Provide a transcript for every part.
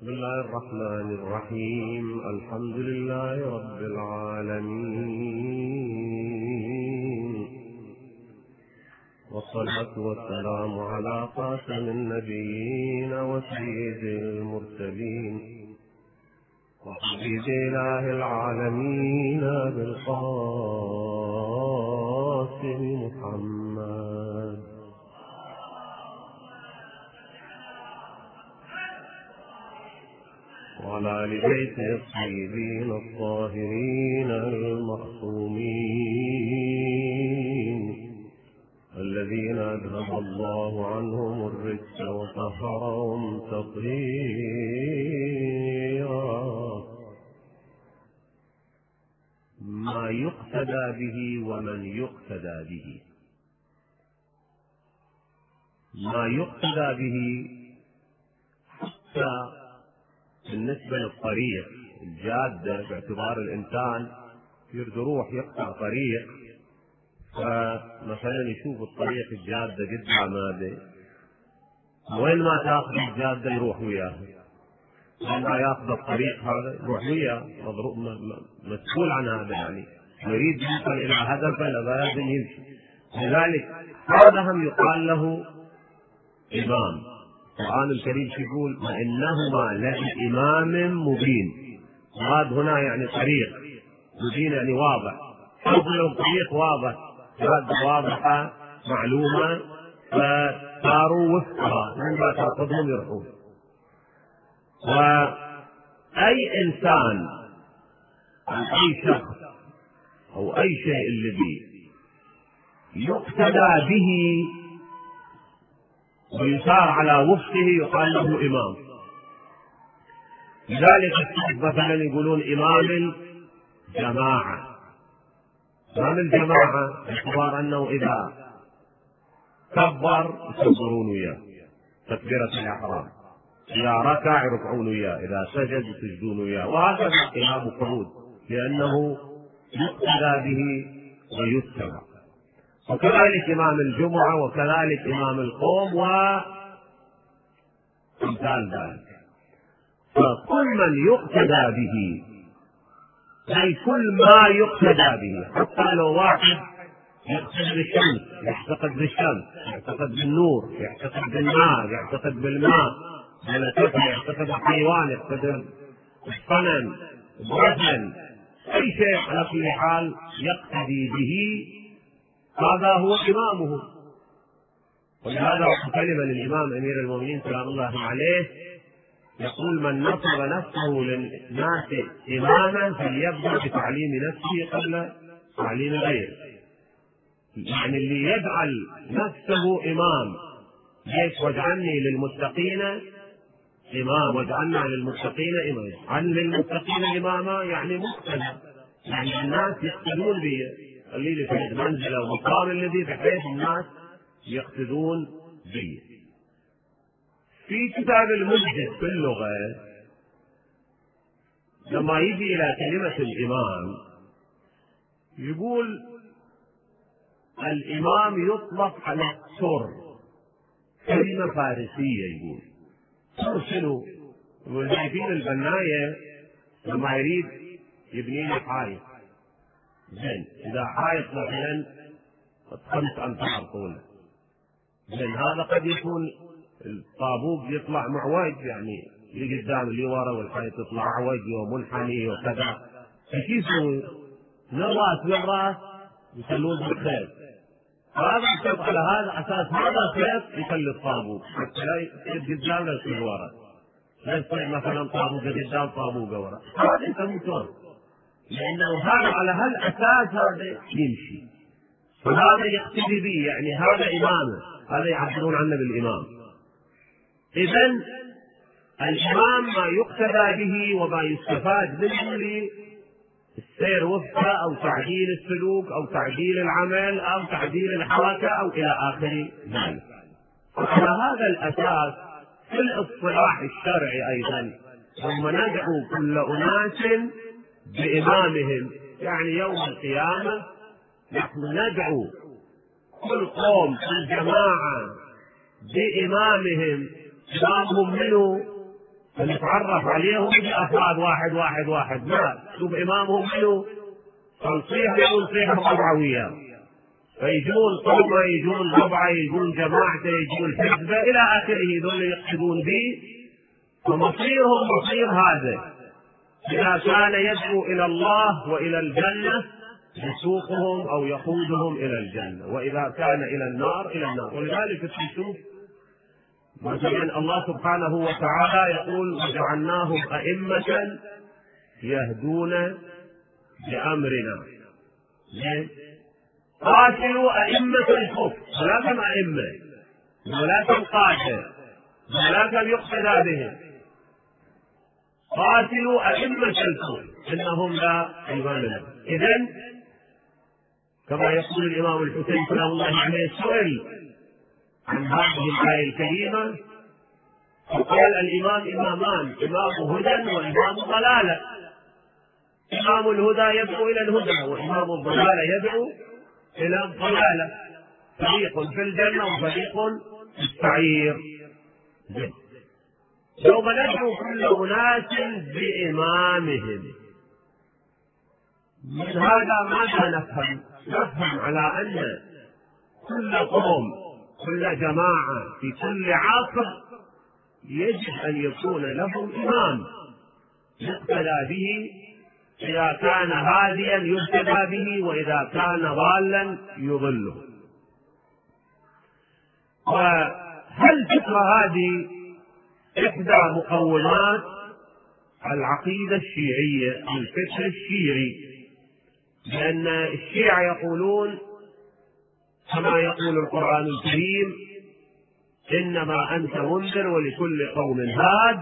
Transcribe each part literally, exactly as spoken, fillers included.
بسم الله الرحمن الرحيم. الحمد لله رب العالمين، والصلاة والسلام على خاتم النبيين وسيد المرسلين وحبيب إله العالمين بالقاسم محمد وعلى آل بيته الطيبين الطاهرين المعصومين الذين أذهب الله عنهم الرجس وطهرهم تطهيرا. ما يقتدى به ومن يقتدى به. ما يقتدى به حتى بالنسبة للطريق الجادة، باعتبار الإنسان يريد يروح يقطع طريق، فمثلا يشوف الطريق الجادة قدامه، وين ما تاخذ الجادة يروح وياها، وين ما ياخذ الطريق هذا يروح وياه، مسؤول عن هذا، يعني يريد يوصل إلى هدفه لازم يمشي. لذلك هذا هم يقال له إمام. القرآن الكريم يقول وإنهما لإمام مبين. مراد هنا يعني طريق مبين، يعني واضح، حصل الطريق واضح، واضحة معلومة، فصاروا وفقها من ما تأخذهم يروحون. وأي إنسان أو أي شخص أو أي شيء الذي يقتدى به ويسار على وفقه يقال له إمام. لذلك مثلا يقولون إمام الجماعة. إمام الجماعة باعتبار أنه إذا كبر يكبرون وياه تكبيرة الإحرام، إذا ركع يركعون وياه، إذا سجد يسجدون وياه، وهكذا إمام قعود، لأنه يقتدى به ويتبع. وكذلك إمام الجمعة، وكذلك إمام القوم، وأمثال ذلك. فكل من يقتدى به، أي كل ما يقتدى به، حتى لو واحد يقتدي بالشمس يعتقد بالشمس، يعتقد بالنور، يعتقد بالنار، يعتقد بالماء، يعتقد بالحيوان، يعتقد بالصنم، بالرجل، أي شيء على كل حال يقتدي به، هذا هو إمامه. ولهذا كلمة للإمام أمير المؤمنين سلام الله عليه يقول من نصب نفسه للناس إماما فليبدأ بتعليم نفسه قبل تعليم غيره. يعني اللي يجعل نفسه إمام، ليش واجعلني للمتقين إمام، واجعلنا للمتقين إماما، عن للمتقين إماما يعني مقتدى، يعني الناس يقتدون به، اللي لي في المنزلة ومقام الذي بحيث الناس يقتدون به. في كتاب المجد في اللغة لما يجي إلى كلمة الإمام يقول الإمام يطلق على السر، كلمة فارسية. يقول سر شنو؟ والجايبين البناية لما يريد يبني له حائط، زين إذا حائط مثلا خمس أمتار طوله، زين هذا قد يكون الطابوق يطلع معوج، يعني اللي قدام اللي ورا والحائط يطلع معوج ومنحني وكذا، فشي يسوي من الراس للراس يخلون بالخيط، هذا يحط على هذا أساس هذا الخيط يخلي الطابوق حتى لا يصير قدام لا يصير ورا، لا يصير مثلا طابوق قدام طابوق ورا، هذا يسمونه، لأنه هذا على هالأساس هذا يمشي، وهذا يقتدي به، يعني هذا إمامه، هذا يعبرون عنه بالإمام. إذن الإمام ما يقتدى به وما يستفاد منه للسير وفقه أو تعديل السلوك أو تعديل العمل أو تعديل الحركة أو إلى آخر ذلك. وعلى هذا الأساس في الاصطلاح الشرعي أيضا ثم ندعو كل أناس بإمامهم، يعني يوم القيامة نحن ندعو كل قوم كل جماعة بإمامهم. إمامهم منه فنتعرف عليهم بأفراد واحد واحد واحد، ما شوف إمامهم منه تنصيح ونصيحهم ربعوية، فيجون قومه يجون ربعه يجون جماعته يجون حزبه إلى آخره، ذول يقصدون به. فمصيرهم مصير هذا، إذا كان يدعو إلى الله وإلى الجنة يسوقهم أو يقودهم إلى الجنة، وإذا كان إلى النار إلى النار. ولذلك تشوف مثلا الله سبحانه وتعالى يقول وجعلناهم أئمة يهدون بأمرنا. قاتلوا أئمة الكفر، لا كم أئمة ولا كم قاتل ولا كم يقتدى بهم، قاتلوا أئمة الكفر إنهم لا إيمان لهم. إذن كما يقول الإمام الحسين سلام الله عليه سئل عن هذه الآية الكريمة فقال الإمام إمامان، إمام هدى وإمام ضلالة. إمام الهدى يدعو إلى الهدى وإمام الضلالة يدعو إلى الضلالة، فريق في الجنة وفريق في السعير. يوم ندعو كل أناس بإمامهم. من هذا ماذا نفهم؟ نفهم على أن كل قوم كل جماعة في كل عصر يجب أن يكون لهم إمام يقتدى به، إذا كان هاديا يهتدى به وإذا كان ضالا يضله. وهل فكرة هذه إحدى مقومات العقيدة الشيعية، الفكر الشيعي، لأن الشيعة يقولون كما يقول القرآن الكريم إنما أنت منذر ولكل قوم هاد.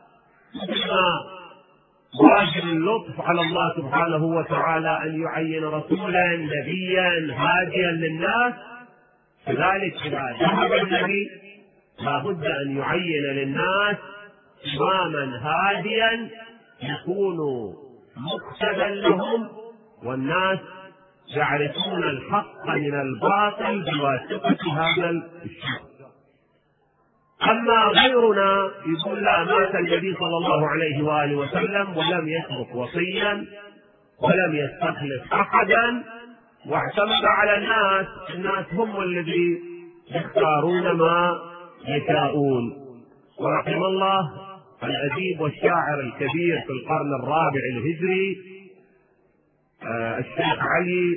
واجب اللطف على الله سبحانه وتعالى أن يعين رسولا نبيا هاديا للناس، كذلك إذا ذهب النبي لا بد أن يعين للناس إماما هاديا يكون مقتدى لهم، والناس يعرفون الحق من الباطل بواسطة هذا الشخص. أما غيرنا يقول لا، مات النبي صلى الله عليه وآله وسلم ولم يترك وصيا ولم يستخلف أحدا واعتمد على الناس، الناس هم الذي يختارون ما يشاءون. ورحم الله الأديب والشاعر الكبير في القرن الرابع الهجري آه الشيخ علي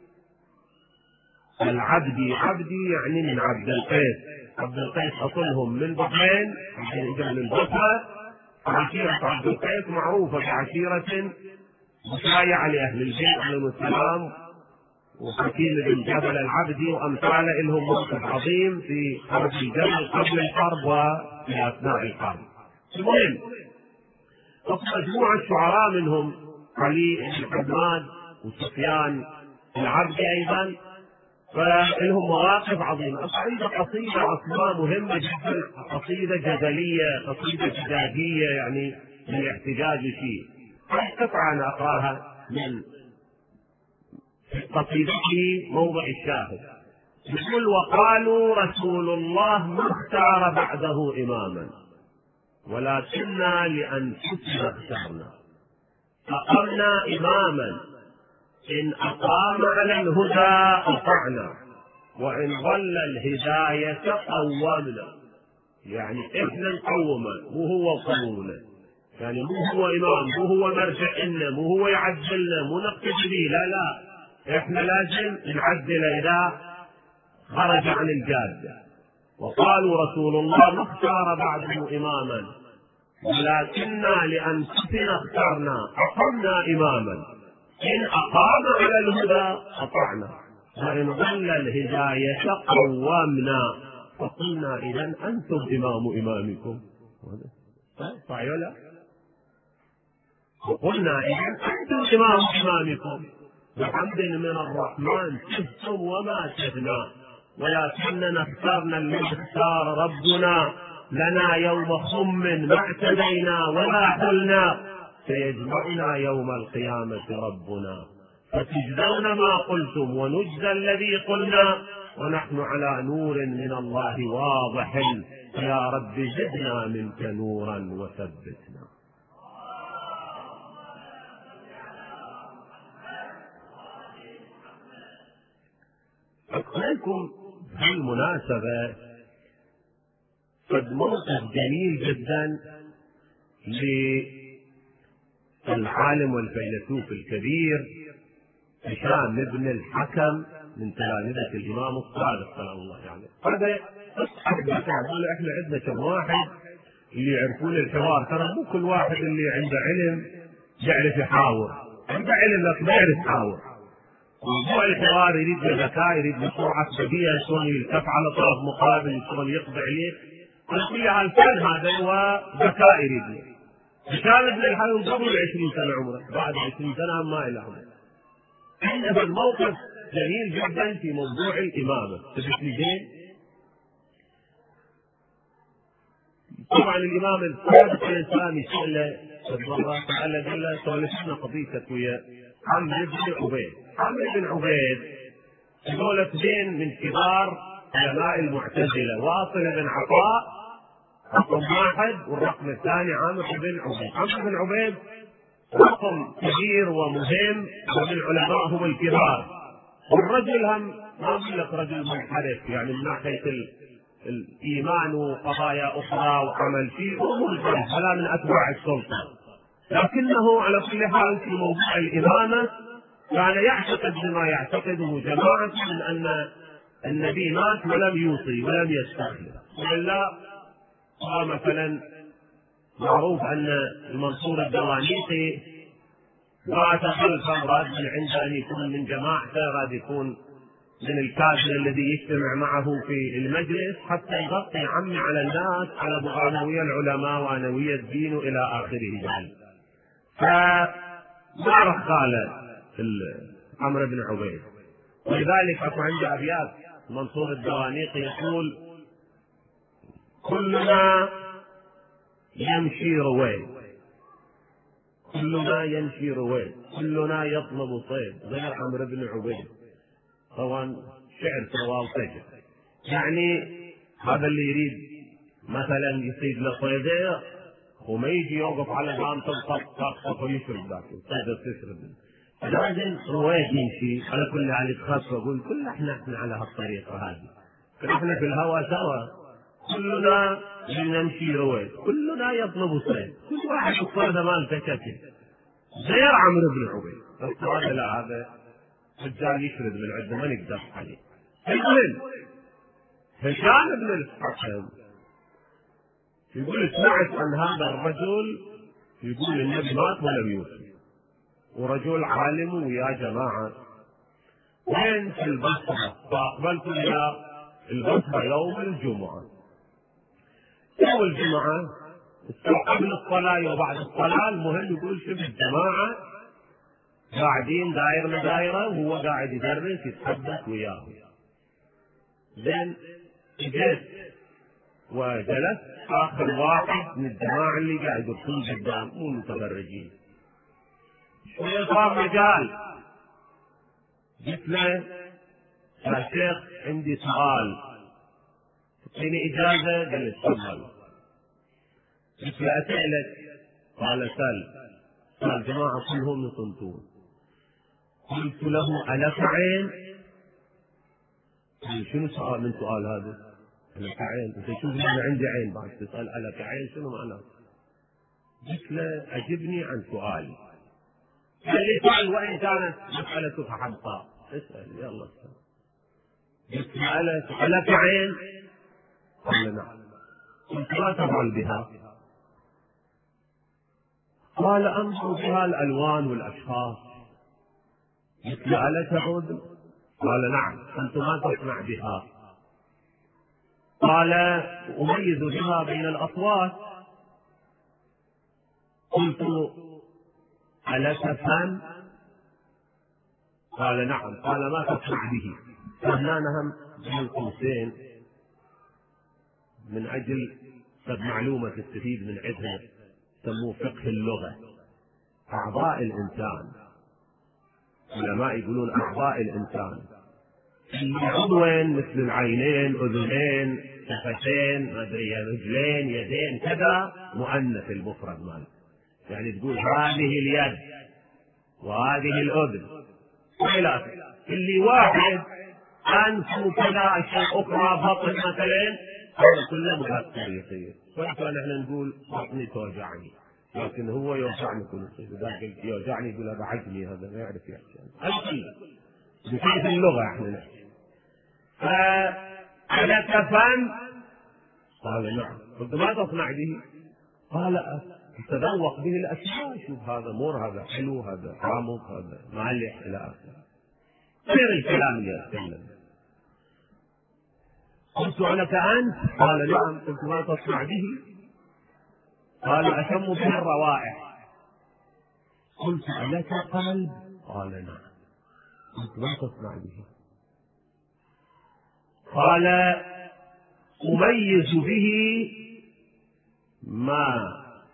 العبدي، عبدي يعني من عبد القيس، عبد القيس أصلهم من بحرين من البصرة. عشيرة عبد القيس معروفة بعشيرة مشايعة لأهل البيت عليهم السلام، وحكيم بن جبل العبدي وأمثاله لهم موقف عظيم في حرب الجبل قبل الحرب وفي أثناء الحرب. المهم مجموعة شعراء منهم علي بن حماد وسفيان العبدي أيضا، فلهم مواقف عظيمة. قصيدة قصيدة أصلا مهمة جدا، قصيدة جدلية، قصيدة احتجاجية، يعني من الاحتجاج شيء. قطعة أنا أقراها من قصيدته موضع الشاهد، يقول وقالوا رسول الله ما اختار بعده إماما ولكننا لأنفسنا اخترنا، أقمنا إماما إن أقام على الهدى أطعنا وإن ضل الهداية قومنا. يعني إحنا نقومه مو هو قومنا، يعني مو هو إمام مو هو مرجع لنا مو هو يعدلنا مو نقتدي به، لا لا، إحنا لازم نعدل إذا خرج عن الجادة. وقالوا رسول الله ما اختار بعده إماما ولكننا لأنفسنا اخترنا أقمنا إماما إن أقام على الهدى أطعنا وإن ضل الهداية قومنا. فقلنا إذن أنتم إمام إمامكم، صحيح ولا؟ وقلنا إذن أنتم إمام إمامكم بحمد من الرحمن تهتم وما تهنا، ولكننا اخترنا الذي اختار ربنا لنا يوم خم ما اعتدينا ولا حلنا، سيجمعنا يوم القيامة ربنا فتجزون ما قلتم ونجزى الذي قلنا ونحن على نور من الله واضح يا رب زدنا منك نورا وثبتنا. أذكركم بهالمناسبة قد موقف جميل جدا للعالم والفيلسوف الكبير هشام بن الحكم من تلامذة الإمام الصادق سلام الله عليه. هذا احنا عندنا كم واحد اللي يعرفون الحوار، ترى مو كل واحد اللي عنده علم يعرف يحاور، عنده علم لكن ما يعرف يحاور. موضوع الحوار يريد له ذكاء، يريد له سرعة بديهة، شلون يلتف على طرف مقابل، شلون يقضي عليه، على كل حال فن هذا هو ذكاء يريد له. هشام بن الحكم قبل عشرين سنة عمره، بعد عشرين سنة ما إلى عمره. عندنا الموقف جميل جدا في موضوع الإمامة. تبت لي زين؟ طبعا الإمام الصادق الإسلامي سأله الله تعالى قال له سولفنا قضيتك ويا عمرو بن عبيد. عمرو بن عبيد هذول اثنين من كبار علماء المعتزلة، واصل بن عطاء رقم واحد، والرقم الثاني عامر بن عبيد. عامر بن عبيد رقم كبير ومهم ومن العلماء هم الكبار، والرجل هم ما اقول لك رجل منحرف يعني من ناحيه الايمان وقضايا اخرى وعمل شيء، هو منحرف ولا من اتباع السلطه، لكنه على كل حال في موضوع الامامه كان يعتقد بما يعتقده جماعه من ان النبي مات ولم يوصي ولم يستخلف. والا مثلا معروف ان المنصور الدوانيقي بعث خلفه راد من عنده ان يكون من جماعته، راد يكون من الكادر الذي يجتمع معه في المجلس حتى يغطي عمي على الناس على معنوية العلماء وعنوية الدين والى اخره ذلك. فما رخ قال عمرو بن عبيد، ولذلك اكو عنده ابيات منصور الدوانيقي يقول: كلنا يمشي رويد، كلنا يمشي رويد، كلنا يطلب صيد غير عمرو بن عبيد. طبعا شعر سواه سجع، يعني هذا اللي يريد مثلا يصيد له صيده وما يجي يوقف على بام تبقى تخطف ويشرب ذاك الصيده تشرب، لازم رويد يمشي. على كل حال يتخاف واقول كل احنا احنا على هالطريقه هذه، كل احنا في الهواء سوا، كلنا نمشي رويد، كلنا يطلب صيد، كل واحد الصيده مالته كتف غير عمرو بن عبيد. هذا لا، هذا رجال يشرد من عنده ما نقدر عليه. المهم هشام بن الحكم يقول سمعت عن هذا الرجل يقول النبي مات ولم يوصي، ورجل عالم ويا جماعه وين في البصره، فاقبلت الى البصره يوم الجمعه. يوم الجمعه قبل الصلاه وبعد الصلاه، المهم يقول شوف الجماعه قاعدين دايرنا دايره وهو قاعد يدرس يتحدث وياهم. زين جيت وجلست اخر واحد من الجماعه اللي قاعد يدرسون قدام مو متفرجين. شويه صار مجال، قلت له يا شيخ عندي سؤال تعطيني اجازه؟ قال لي تفضل. قلت له اسالك؟ قال سل. قال الجماعه كلهم يصمتون. قلت له ألك عين؟ قال شنو سؤال من سؤال هذا؟ ألك عين؟ انت شوف انا عندي عين بعد تسال ألك عين شنو معناه؟ قلت له اجبني عن سؤالي. قال لي سأل وان كانت مسألتك حمقاء، اسال يلا اسال. قلت له ألك عين؟ قال نعم. قلت لا تفعل بها. قال انظر بها الالوان والاشخاص. قلت له ألا تعود؟ قال نعم. قلت ما تصنع بها؟ قال أميز بها بين الأصوات. قلت ألا تفهم؟ قال نعم. قال ما تصنع به؟ فهنا نهم بين قوسين من أجل قد معلومة تستفيد من عندها سموه فقه اللغة. أعضاء الإنسان، العلماء يقولون أعضاء الإنسان اللي عضوين مثل العينين، أذنين، شفتين ما ادري رجلين يدين كذا مؤنث المفرد ماله، يعني تقول هذه اليد وهذه الأذن وإلى اللي واحد أنف وكذا أشياء أخرى بطن مثلا هذا كله مؤثر يصير. فإحنا نحن نقول بطني توجعني لكن هو يوجعني كل شيء، إذا يوجعني يقول هذا عجمي هذا ما يعرف يحكي أي بكيف اللغة احنا نحكي. فلك فم؟ قال نعم. قلت ما تصنع به؟ قال تذوق به الأشياء، شوف هذا مر هذا حلو هذا حامض هذا مالح إلى آخره، غير الكلام اللي أتكلم. قلت لك أنت؟ قال نعم. قلت ما تصنع به؟ قال أشم به الروائح. قلت ألك قلب؟ قال نعم. قلت ما تصنع به؟ قال أميز به ما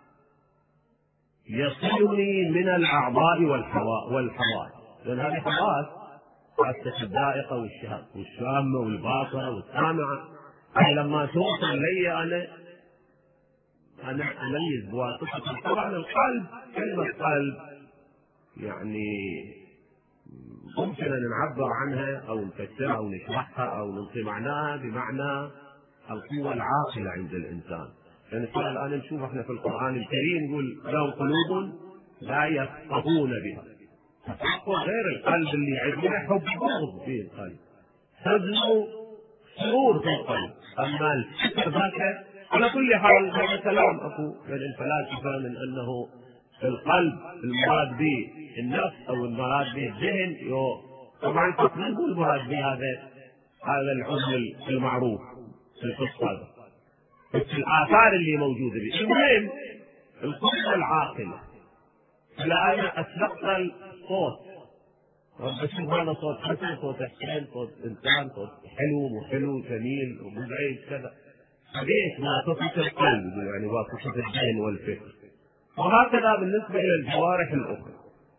يصلني من الأعضاء والحواس، لأن هذه حواس حاسة الذائقة والشامة والباصرة والسامعة، أي لما توصل لي أنا أنا أميز بواسطة. طبعا القلب كلمة قلب يعني ممكن أن نعبر عنها أو نفسرها أو نشرحها أو ننطي معناها بمعنى القوة العاقلة عند الإنسان. يعني الآن نشوف احنا في القرآن الكريم يقول لهم قلوب لا يفقهون بها. التفقه غير القلب اللي عندنا حب بغض في القلب، حزن سرور في القلب، أما الفكر ذاك. على كل حال هذا كلام أكو من الفلاسفة من أنه في القلب المراد به النفس أو المراد به الذهن. طبعا تقريبا المراد به هذا هذا العضو المعروف في القصة في الآثار اللي موجودة به. المهم القوة العاقلة. الآن أسلقت الصوت وبشوف هذا صوت حسن صوت حسين صوت إنسان صوت حلو وحلو جميل ومزعج كذا، ليش ما تصف القلب يعني واسطة الذهن والفكر. وهكذا بالنسبة إلى الجوارح الأخرى.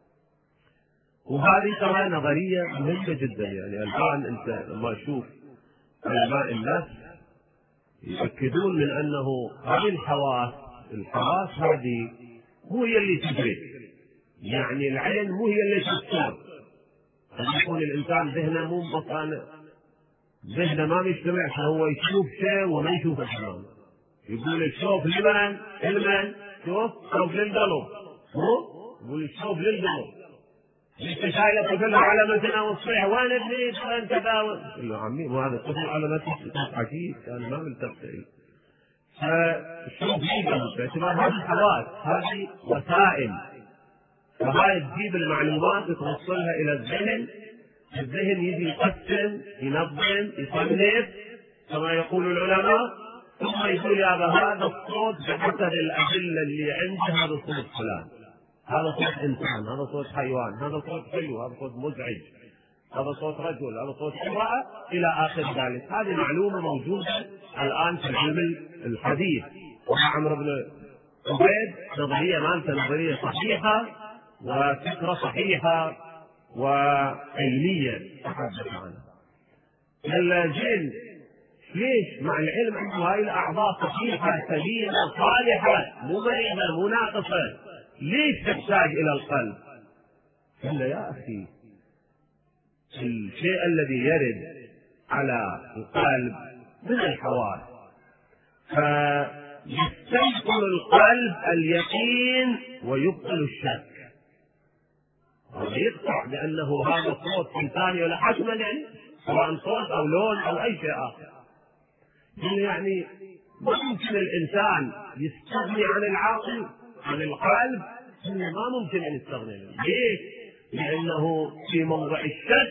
وهذه كمان نظرية مهمة جدا. يعني الآن أنت لما تشوف علماء النفس يؤكدون من أنه هذه الحواس الحواس هذه مو هي اللي تدرك، يعني العين مو هي اللي تبصر. قد يكون الإنسان ذهنه مو مكان ذهنه ما مجتمع، فهو يشوف شيء وما يشوف الحرام. يقول الشوف لمن؟ لمن؟ شوف شوف للقلب، مو يقول الشوف للقلب. انت شايف طفل على مثلا والصيح وين ابني وين كذا؟ قال له عمي وهذا الطفل على مثل عجيب انا ما ملتفت. فالشوف للقلب باعتبار هذه الحواس هذه وسائل، فهاي تجيب المعلومات وتوصلها الى الذهن. الذهن يجي يقسم ينظم يصنف كما يقول العلماء، ثم يقول يا هذا الصوت بحسب الأدلة اللي عندي هذا صوت فلان، هذا صوت إنسان، هذا صوت حيوان، هذا صوت حلو، هذا صوت مزعج، هذا صوت رجل، هذا صوت امرأة إلى آخر ذلك. هذه معلومة موجودة الآن في العلم الحديث. وعمرو بن عبيد نظرية مالته نظرية صحيحة وفكرة صحيحة وعلمية تحدث عنها. الجن ليش مع العلم أن هاي الأعضاء صحيحة سليمة صالحة مو مريضة مو ناقصة، ليش تحتاج إلى القلب؟ قال يا أخي الشيء الذي يرد على القلب من الحواس، فيستيقن القلب اليقين ويبطل الشك. ويقطع بأنه هذا صوت إنساني ولا حتما يعني سواء صوت أو لون أو أي شيء آخر. يعني ما يمكن الإنسان يستغني عن العقل عن القلب، ما ممكن أن يستغني عنه. ليش؟ لأنه في موضع الشك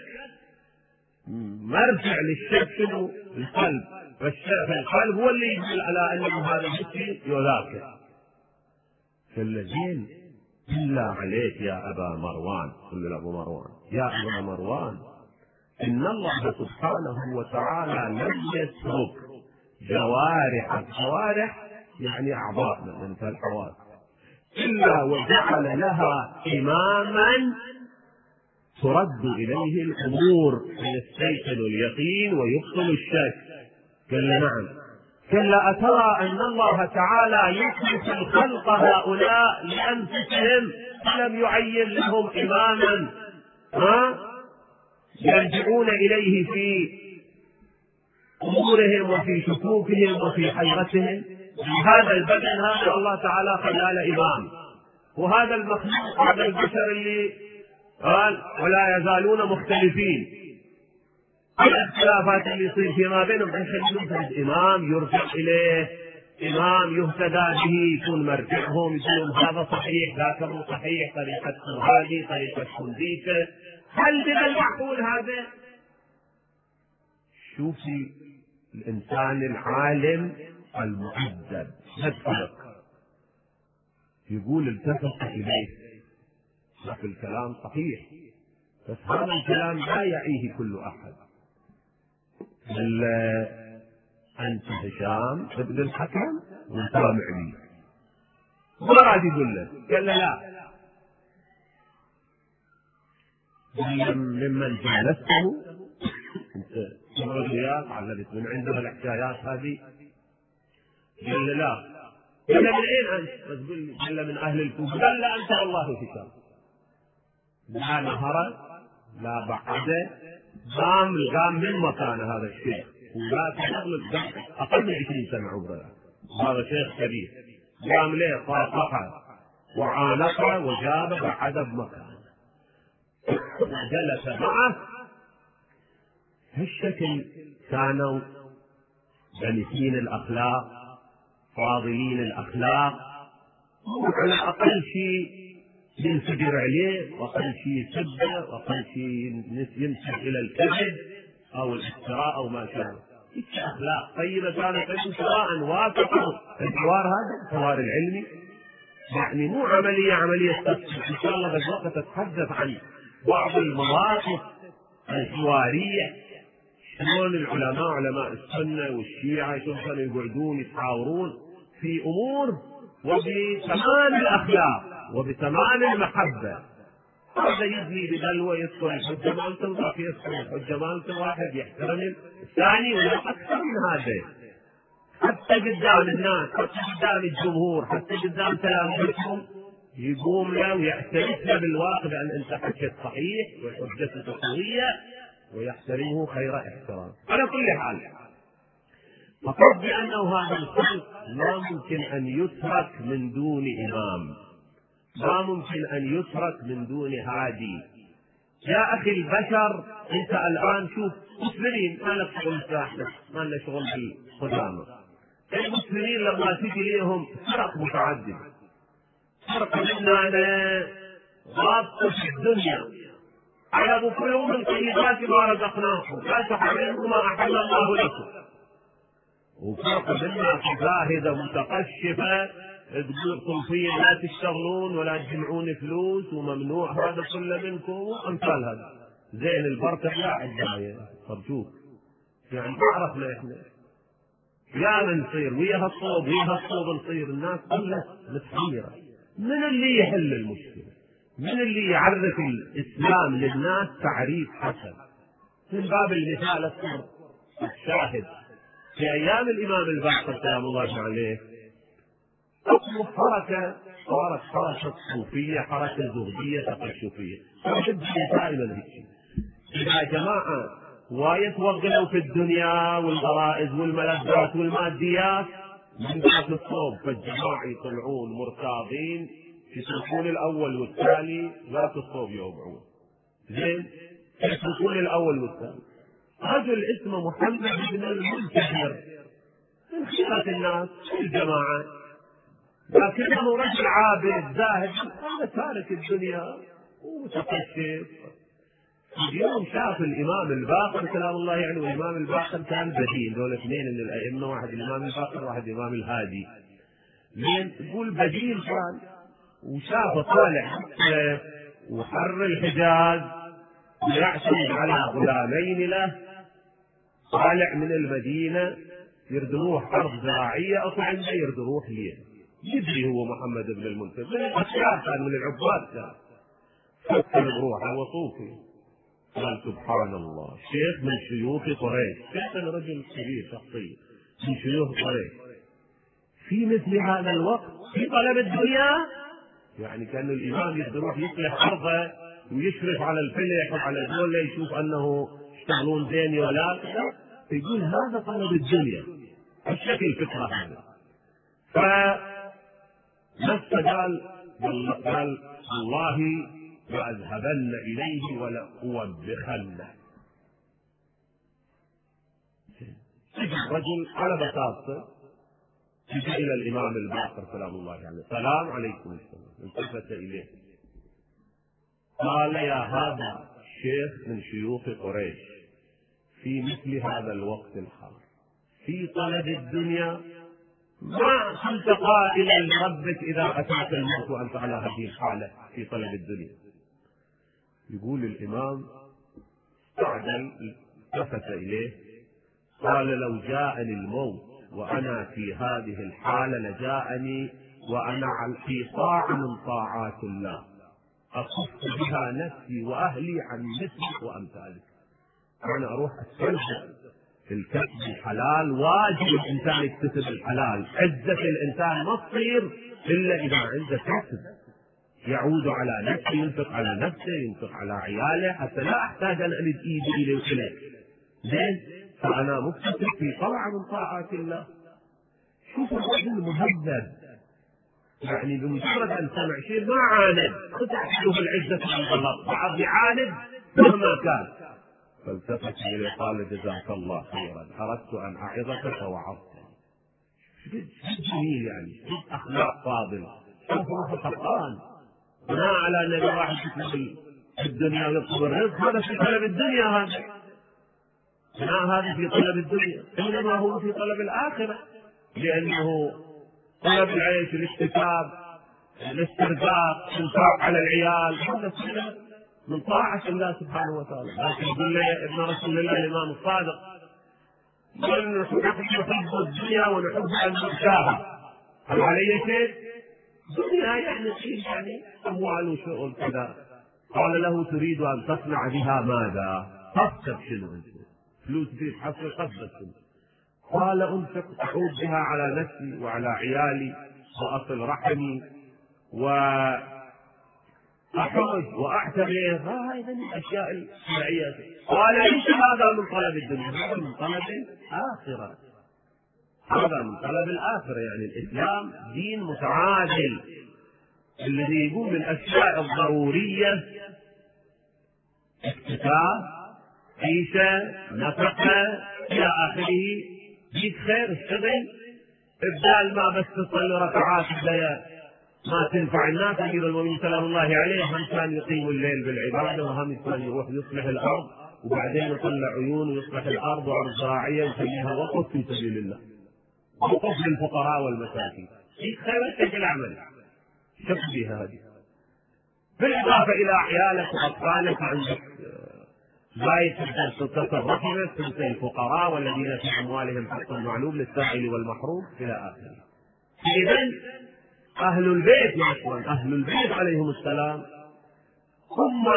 مرجع للشك شنو؟ القلب، فالقلب هو اللي يدل على أنه هذا الشيء يذاكر. فالذين بالله عليك يا أبا مروان، قل له أبو مروان يا أبا مروان إن الله سبحانه وتعالى لم يترك جوارح الجوارح يعني أعضاء من الحواس إلا وجعل لها إماما ترد إليه الأمور فيستيقن اليقين ويبطل الشك. قال نعم كلا أترى أن الله تعالى يخلق الخلق هؤلاء لأنفسهم ولم يعين لهم إماما ها يرجعون إليه في أمورهم وفي شكوكهم وفي حيرتهم. هذا البدن هذا الله تعالى خلى له إمام، وهذا المخلوق هذا البشر اللي قال ولا يزالون مختلفين، الاختلافات اللي يصير فيما بينهم يخلون إمام يرجع إليه، إمام يهتدى به، يكون مرجعهم، يقولون هذا صحيح ذاك مو صحيح، طريقتكم هذه طريقتكم ذيك. هل من المعقول هذا؟ شوفي الإنسان العالم المؤدب يدفق يقول التفت إليه، لكن الكلام صحيح، بس هذا الكلام لا يعيه كل أحد. أنت هشام ابن الحكم وسامع لي، ما راد يقول له، قال له لا، قال ممن جالسته انت الرجليات علمت من عندها الحكايات هذه، قال له لا، قال له من اين انت؟ تقول قال له من اهل الكوفه، قال له انت والله هشام، لا نهر لا بعد قام قام من مكان هذا الشيخ، ولا تغلب اقل من عشرين سنه عمره، هذا شيخ كبير، قام ليه صافحه وعانقه وجابه بعده بمكانه وجلس معه. هالشكل كانوا جالسين الاخلاق، فاضلين الاخلاق، على اقل شيء ينفجر عليه، واقل شيء يسبه، واقل شيء ينسب الى الكذب او الافتراء او ما شابه. اخلاق طيبه كانت عندهم، سواء وافقوا الحوار هذا الحوار العلمي، يعني مو عمليه عمليه تفسير. ان شاء الله بس وقت اتحدث عن بعض المواقف الحواريه، شلون العلماء علماء السنه والشيعه شلون كانوا يقعدون يتحاورون في امور وبتمام الاخلاق وبتمام المحبه. هذا يجي بدلوه يدخل الحجه مالته وذاك يدخل الحجه مالته، واحد يحترم الثاني ولا اكثر من هذا، حتى قدام الناس، حتى قدام الجمهور، حتى قدام تلاميذهم يقوم له ويعترف له بالواقع بان انت حكيت صحيح وحجتك قويه، ويحترمه خير احترام. على كل حال فقد بانه هذا الخلق لا ممكن ان يترك من دون امام، ما ممكن ان يترك من دون هادي. يا اخي البشر انت الان شوف مسلمين ما لك شغل ساحنا، ما لنا شغل بالقدامى. المسلمين لما تجي لهم فرق متعدده، فرق منا انا غاصه في الدنيا على كلهم من طيبات ما رزقناكم لا تحرموا ما احل الله لكم، وفرق منا زاهده متقشفه تقول صوفيا لا تشتغلون ولا تجمعون فلوس وممنوع هذا كله منكم وامثال هذا. زين البركه لا عندنا ارجوك، يعني ما عرفنا احنا يا من نصير ويا الصوب ويا الصوب نصير، الناس كلها متحيره. من اللي يحل المشكله؟ من اللي يعرف الاسلام للناس تعريف حسن؟ من باب المثال اذكر الشاهد في ايام الامام الباقر سلام الله عليه، أصل حركة صارت حركة صوفية، حركة زهدية تقشفية، فأحب دائما هيك. إذا جماعة ويتوغلوا في الدنيا والغرائز والملذات والماديات من ذات الصوب، فالجماعة يطلعون مرتاضين يتركون الأول والثاني ذات الصوب يوقعون. زين يتركون الأول والثاني. رجل اسمه محمد بن المنتهر من خيرة الناس في الجماعة، لكنه رجل عابد زاهد، هذا تارك الدنيا ومتقشف. اليوم شاف الامام الباقر سلام الله يعني، والامام الباقر كان بدين، دول اثنين من الائمه، واحد الامام الباقر واحد الامام الهادي. لين تقول بدين كان، وشافه طالع وحر الحجاز يعتمد على غلامين له، طالع من المدينه يردروه ارض زراعيه اكو عنده يردروه ليه، يدري هو محمد بن المنتهر من الاشياء، كان من العباد، كان فكر بروحه وصوفي. قال سبحان الله، شيخ من شيوخ قريش، كان رجل كبير شخصيا، من شيوخ قريش في مثل هذا الوقت في طلب الدنيا، يعني كان الإمام يروح يصلح أرضه ويشرف على الفلح وعلى دولة يشوف أنه يشتغلون زين ولا لا، يقول هذا طلب الدنيا الشكل الفكرة هذا. فنفس قال قال والله لأذهبن إليه ولأوبخنه. رجل على بساطة يجي إلى الإمام الباقر سلام الله عليه، السلام عليكم السلام، التفت إليه قال يا هذا شيخ من شيوخ قريش في مثل هذا الوقت الحار في طلب الدنيا، ما كنت قائلا لربك إذا أتاك الموت وأنت على هذه الحالة في طلب الدنيا. يقول الإمام استعجل التفت إليه قال لو جاءني الموت وأنا في هذه الحالة لجاءني وأنا في طاعة من طاعات الله أخف بها نفسي وأهلي عن مثلك وأمثالك. أنا أروح أستلزم الكسب الحلال، واجب الإنسان يكتسب الحلال، عزة الإنسان ما تصير إلا إذا عنده كسب يعود على نفسه، ينفق على نفسه، ينفق على عياله، حتى لا أحتاج أن أمد إيدي إليه وإليه. زين، فأنا مكتسب في طاعة من طاعات الله. شوف الرجل مهذب، يعني بمجرد أن سمع شيء ما عاند، شوف العزة من الله، بعض يعاند مهما كان. فالتفت إليه قال جزاك الله خيرا، أردت أن أعظك فوعظتني. جميل يعني، أخلاق فاضلة. شوف القرآن بناء على أن الواحد يطلب الدنيا ويطلب الرزق، هذا في طلب الدنيا، هذا بناء هذا في طلب الدنيا، إنما هو في طلب الآخرة، لأنه طلب العيش، الاكتساب، الاسترزاق، الانفاق على العيال، هذا كله من طاعة الله سبحانه وتعالى. لكن يقول لي يا ابن رسول الله الإمام الصادق نحن نحب الدنيا ونحب أن نرتاها، هل علي شيء؟ الدنيا يعني شيء، يعني أموال وشغل كذا. قال له تريد أن تصنع بها ماذا؟ تكسب شنو أنت؟ فلوس دي تحصل قصدك شنو؟ قال أنفق أعود بها على نفسي وعلى عيالي وأصل رحمي وأحج وأعتمر، هذه من الأشياء الشرعية. قال ليس هذا من طلب الدنيا، هذا من طلب الآخرة، هذا من طلب الآخرة. يعني الإسلام دين متعادل، الذي يقول من الأشياء الضرورية اكتساب، عيشة، نفقة إلى آخره، جيت خير اشتغل، ابدال ما بس تصلي ركعات ما تنفع الناس. أمير المؤمنين سلام الله عليه هم كان يقيم الليل بالعبادة، وهم كان يروح يصلح الأرض وبعدين يطلع عيون ويصلح الأرض وأرض زراعية ويسميها وقف في سبيل الله، وقف للفقراء والمساكين. جيت خير اشتغل اعمل شوف بها هذه، بالإضافة إلى عيالك وأطفالك، عندك زايد تقدر تتصل رحمك، تنسى الفقراء والذين في أموالهم حق معلوم للسائل والمحروم إلى آخره. إذن أهل البيت مثلا، أهل البيت عليهم السلام هم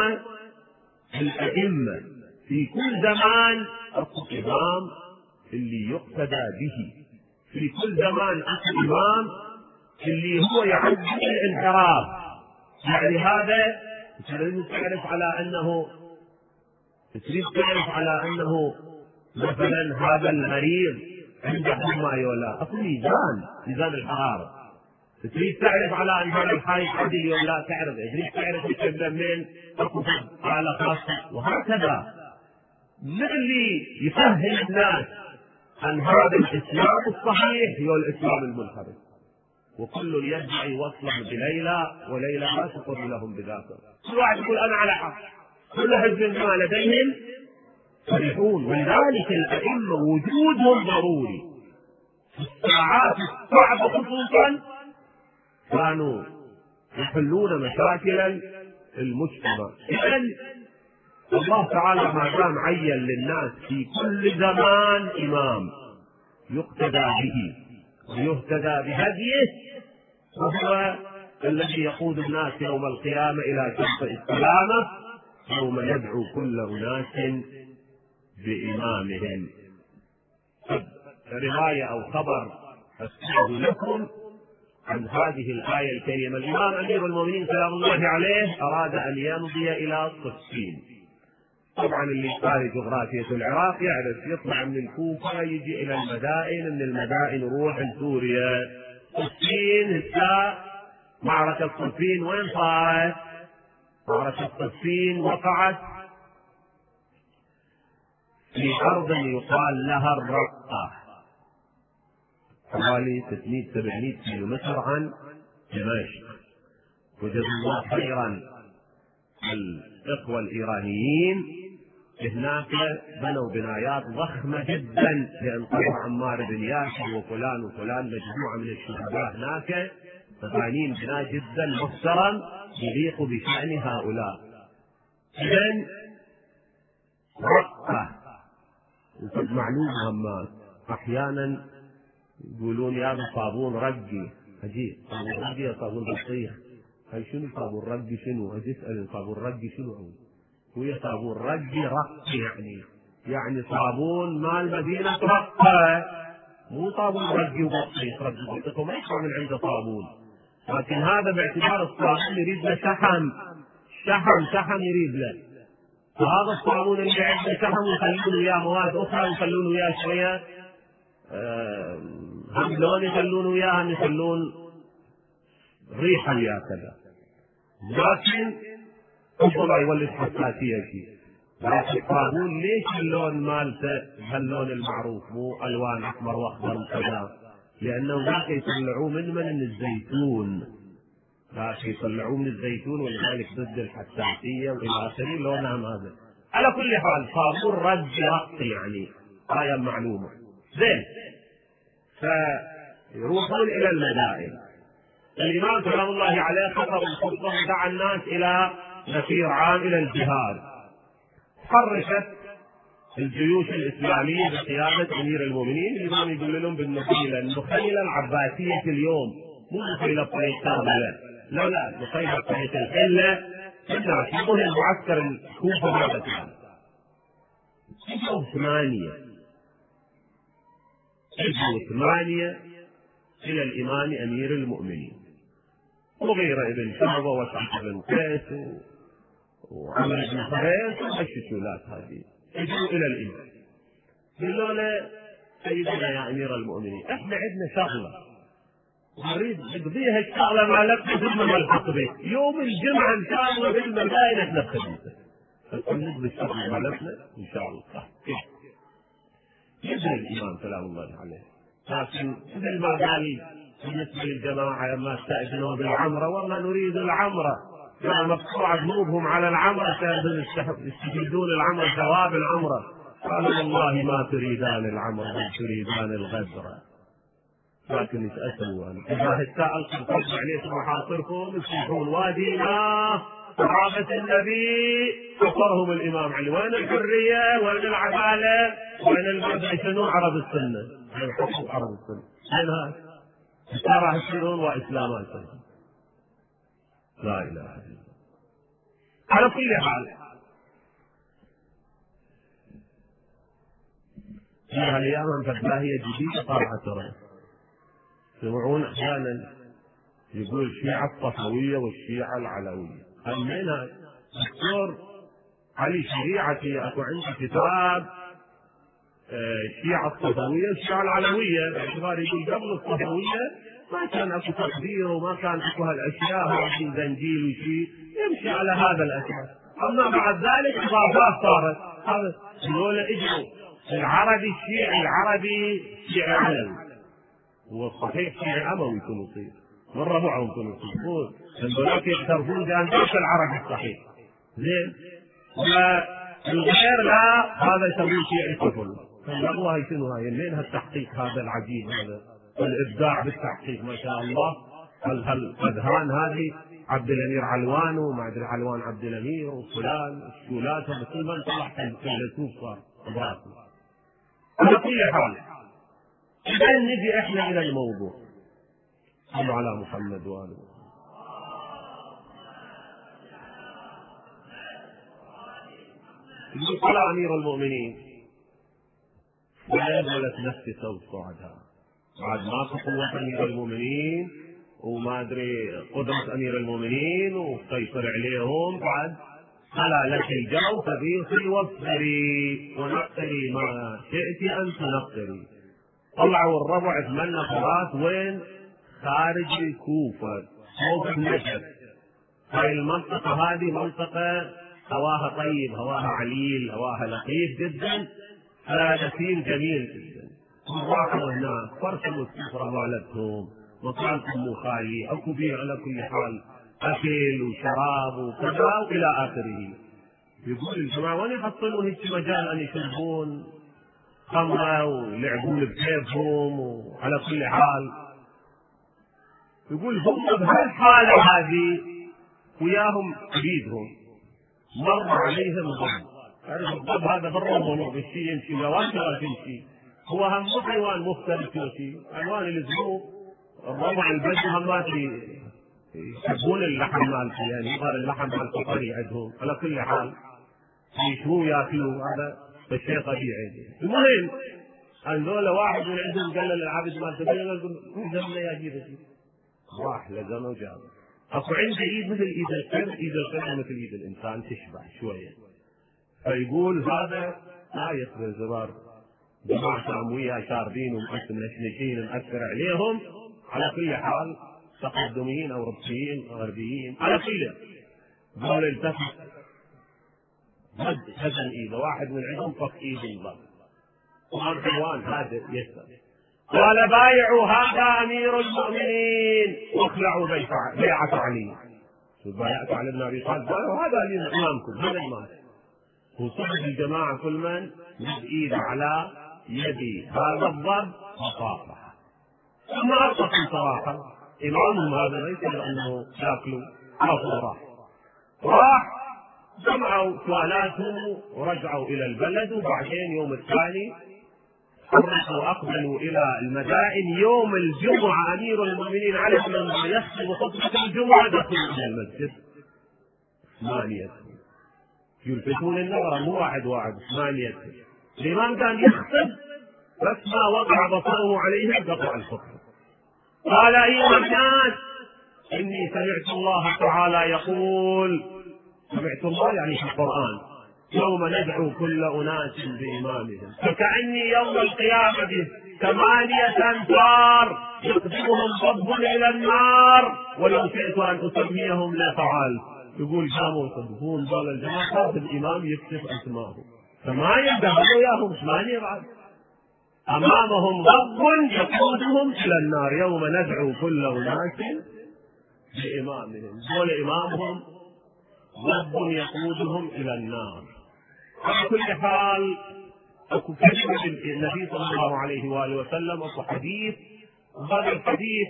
الأئمة في كل زمان، أكو إمام اللي يقتدى به في كل زمان، أكو إمام اللي هو يعد الانحراف. يعني هذا تريد تعرف على أنه تريد تعرف على أنه مثلا هذا المريض عنده حمى ولا، أكو ميزان، ميزان الحرارة. تريد تعرف على أن هذا الحي عدل ولا تعرف، تريد تعرف الكبدة منين، أكو حالة خاصة، وهكذا. من اللي يفهم الناس أن هذا الإسلام الصحيح هو الإسلام المنحرف، وكل يدعي وصلا بليلى وليلى لا تقر لهم بذاك. كل واحد يقول أنا على حق، كل حزب ما لديهم فرحون. ولذلك الأئمة وجودهم ضروري في الساعات الصعبة، خصوصا كانوا يحلون مشاكل المجتمع. إذن الله تعالى ما دام عين للناس في كل زمان إمام يقتدى به ويهتدى بهديه، وهو الذي يقود الناس يوم القيامة إلى شرط السلامة، يوم يدعو كل أناس بإمامهم. رواية أو خبر أسمعه لكم عن هذه الآية الكريمة. الإمام أمير المؤمنين سلام الله عليه أراد أن يمضي إلى صفين. طبعا اللي قاري جغرافية العراق يعرف، يطلع من الكوفة يجي إلى المدائن، من المدائن يروح لسوريا. صفين هسه معركة صفين وين صارت؟ معركة صفين وقعت في أرض يقال لها الرقة، حوالي ستمائة سبعمائة كيلو متر عن دمشق. وجزا الله خيرا الإخوة الإيرانيين هناك بنوا بنايات ضخمة جدا لإنقاذ عمار بن ياسر وفلان وفلان، مجموعة من الشهداء هناك، فبانين بناء جدا محترم يليق بشأن هؤلاء. إذن رقة. وقد معلوم همات أحيانا يقولون يا صابون رقي، عجيب صابون رقي يا صابون بطيخ، هاي شنو صابون رقي؟ شنو اجي اسال صابون رقي شنو هو؟ هو صابون رقي رقي يعني يعني صابون مال مدينه رقه، مو صابون رقي وبطيخ. رقي وبطيخ ما يطلع من عنده صابون، لكن هذا باعتبار الصابون يريد له شحم شحم شحم يريد له، فهذا الصابون اللي عنده شحم يخلون وياه مواد اخرى، يخلون وياه شويه أه هم لون يخلون وياهم، يخلون ريحة وياه كذا، لكن ربما يولد حساسية شيء. لكن الصابون ليش اللون مالته هاللون المعروف مو ألوان أحمر وأخضر وكذا؟ لأنه ذاك يطلعوه من من الزيتون، ذاك يطلعوه من الزيتون، ولذلك ضد الحساسية وإلى آخره لونها هذا. على كل حال صابون رج رقي يعني هاي معلومة. زين، فيروحون إلى المدائن. الإمام سلام الله عليه خطب الخطبة ودعا الناس إلى نفير عام إلى الجهاد. حركت الجيوش الإسلامية بقيادة أمير المؤمنين. الإمام يقول لهم بالنخيلة، النخيلة العباسية اليوم مو نخيلة طريق كاملة، لا لا، نخيلة طريق الحلة. الناس يقول المعسكر الكوفة ماذا كان؟ يجوا ثمانية يجوا ثمانية إلى الإمام أمير المؤمنين، مغيرة ابن شعبة وسعد بن قيس وعمر بن خريس والشتولات هذه يجوا إلى الإمام، قالوا له سيدنا يا أمير المؤمنين إحنا عندنا شغلة نريد نقضيها، الشغلة ما لك ثم نلحق بك يوم الجمعة إن شاء الله بالمدائن إحنا بخدمتك، فنقضي الشغلة مالتنا إن شاء الله. يدري الإمام سلام الله عليه، لكن مثل ما قال بالنسبة للجماعة لما استأذنوا بالعمرة، والله نريد العمرة، يعني مقطوع ذنوبهم على العمرة، يستجدون العمرة ثواب العمرة. قالوا والله ما تريدان العمرة بل تريدان الغدر، لكن يتأسوا إذا استألقوا الفضل عليكم محاصركم يصيحون وادينا صحابة النبي، حصرهم الإمام علي. وين الحرية؟ وين العدالة؟ وين المبدأ؟ شنو عرب السنة؟ حصوا عرب السنة من هذا؟ راح يصيرون وإسلامات. لا إله إلا الله. على كل حال في هالأيام فتلاهية جديدة طالعة ترى، يسمعون أحيانا يقول الشيعة الصفوية والشيعة العلوية. منين هذا؟ دكتور علي شريعتي اكو عندي كتاب الشيعة الصفوية والشيعة العلوية، باعتبار يقول قبل الصفوية ما كان اكو تقدير وما كان اكو هالاشياء هذه زنجيل وشيء يمشي على هذا الاساس، اما بعد ذلك اضافات صارت. هذا هذول اجوا العربي الشيعي العربي شيعي علوي، والصحيح شيعي اموي تونسي من ربعهم تونسي، هذولاك يعترفون بأنفس العربي الصحيح. زين، والغير لا، هذا يسميه شيعي كفر. والله شنو هاي؟ منين هالتحقيق هذا العجيب هذا؟ الابداع بالتحقيق ما شاء الله. هالاذهان هذه عبد الامير علوان وما ادري علوان عبد الامير وفلان الشولات، كل من طلع فيلسوف صار براسه. على كل حال اذا نجي احنا الى الموضوع. صلوا على محمد وآله. قال أمير المؤمنين: ولن الغيب ولا تنفس صوت صعدها. بعد ماكو قوة أمير المؤمنين وما أدري قدرة أمير المؤمنين وسيطر عليهم، بعد خلا لك الجو فبيصي وابصري ونقري ما شئت أن تنقري. طلعوا الربع ثمان نفرات وين؟ خارج الكوفة فوق نجد. هاي المنطقة هذه منطقة هواها طيب، هواها عليل، هواها لطيف جدا، فنسيم جميل جدا. راحوا هناك فرسموا السفرة مالتهم، مكانكم مو خالي، اكو بيع على كل حال، اكل وشراب وكذا والى اخره. يقول الجماعة وين يحصلون هيك مجال ان يشربون خمرة ويلعبون بكيفهم وعلى كل حال. يقول هم بهالحالة هذه وياهم عبيدهم مر عليهم ضب. تعرف الضب هذا بالرمل بالشيء يمشي لواشرة تمشي، هو هم مو حيوان مختلف يمشي، حيوان الزبوب الربع البدو همات يحبون اللحم مالته، يعني يظهر اللحم مالته طري عندهم. على كل حال يشووا ياكلوا، هذا الشيء طبيعي. المهم هذول واحد من عندهم قال للعبد مالته قال له يا جيب راح لزمه وجابه. اكو عنده ايد مثل ايد الكلب، ايد الكلب مثل ايد الانسان تشبه شويه. فيقول هذا ما يقبل زبار جماعه كانوا وياه شاربين ومنشنشين مأثر عليهم، على كل حال تقدميين او ربطيين غربيين على كل. قال التفت مد هزن ايده واحد من عندهم فك ايد الضب وقام حيوان هذا يسأل قال بايعوا هذا امير المؤمنين واخلعوا بيعة علي. بايعت على ابن ابي طالب قالوا هذا امامكم، هذا امامكم. وصحب الجماعه كل من مد ايده على يدي هذا الضب وصافحه. ثم ارقصوا صراحه امامهم هذا ليس لانه ياكلوا عرفوا راح راح جمعوا سؤالاتهم ورجعوا الى البلد. وبعدين يوم الثاني حركوا واقبلوا الى المدائن. يوم الجمعه امير المؤمنين على من يختم خطبه الجمعه دخلوا الى المسجد ثمانيه يلفتون النظر، مو واحد واحد ثمانيه. الامام كان يخطب بس ما وقع بصره عليهم قطع الخطبه. قال ايها الناس اني سمعت الله تعالى يقول، سمعت الله يعني في القران، يوم ندعو كل أناس بإمامهم، فكأني يوم القيامة ثمانية أنفار يقدمهم ضب إلى النار ولو شئت أن أسميهم لفعلت. يقول جاموا يصدقون قال الجماعة الإمام يكشف أسماءهم ثمانية دخلوا وياهم ثمانية بعد أمامهم ضب يقودهم إلى النار يوم ندعو كل أناس بإمامهم. قول إمامهم ضب يقودهم إلى النار. على كل حال اكو كلمه النبي صلى الله عليه واله وسلم، اكو حديث، وهذا الحديث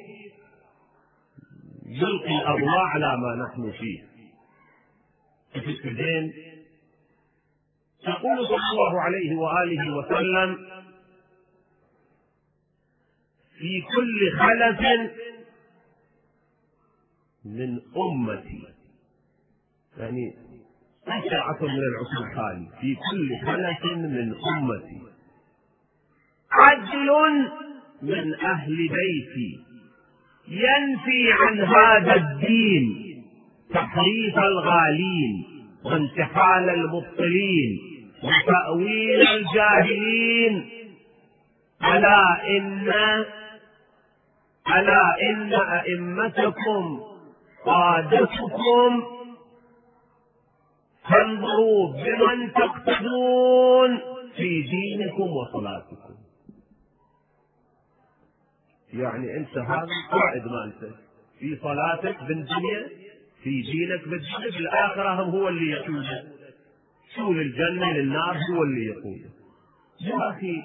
يلقي الاضواء على ما نحن فيه. زين يقول صلى الله عليه واله وسلم في كل خلف من امتي، يعني عشرة من العصور الحالي، في كل خلف من أمتي عدل من أهل بيتي ينفي عن هذا الدين تحريف الغالين وانتحال المبطلين وتأويل الجاهلين. ألا إن ألا إن أئمتكم قادتكم فانظروا بمن تقتدون في دينكم وصلاتكم. يعني انت هذا القائد مالتك في صلاتك بالدنيا، في دينك بالدنيا، في الاخره هو اللي يقودك. شو للجنه للنار هو اللي يقودك. يا اخي